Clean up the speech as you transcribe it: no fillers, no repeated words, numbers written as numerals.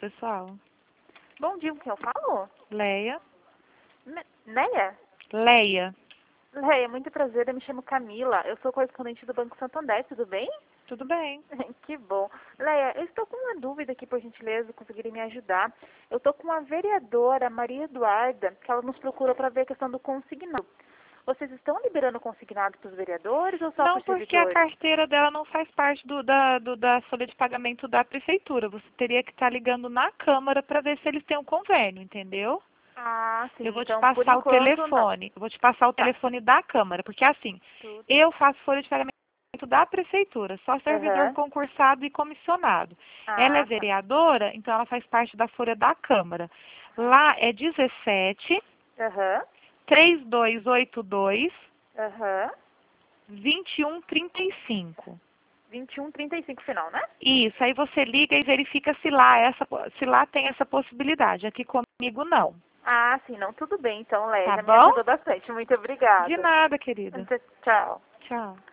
pessoal. Bom dia, com quem eu falo? Leia. Neia? Leia. Leia, muito prazer, eu me chamo Camila. Eu sou correspondente do Banco Santander, tudo bem? Tudo bem. Que bom. Leia, eu estou com uma dúvida aqui, por gentileza, conseguiria me ajudar. Eu estou com a vereadora Maria Eduarda, que ela nos procurou para ver a questão do consignado. Vocês estão liberando consignado para os vereadores ou só para Não, os porque a servidores? carteira dela não faz parte da folha de pagamento da prefeitura. Você teria que estar ligando na Câmara para ver se eles têm um convênio, entendeu? Ah, sim. Eu vou te Então, por passar o enquanto, não. telefone. Eu vou te passar o Tá. telefone da Câmara, porque assim, Tudo. eu faço folha de pagamento da prefeitura, só servidor Aham. concursado e comissionado. Ela é Ah, tá. vereadora, então ela faz parte da folha da Câmara. Lá é 17 Aham. 3282 Aham. 2135. 21:35 final, né? Isso, aí você liga e verifica se lá tem essa possibilidade. Aqui comigo não. Ah, sim, não, tudo bem. Então, Léa, Tá já me bom? ajudou bastante. Muito De obrigada. nada, querida. Tchau. Tchau.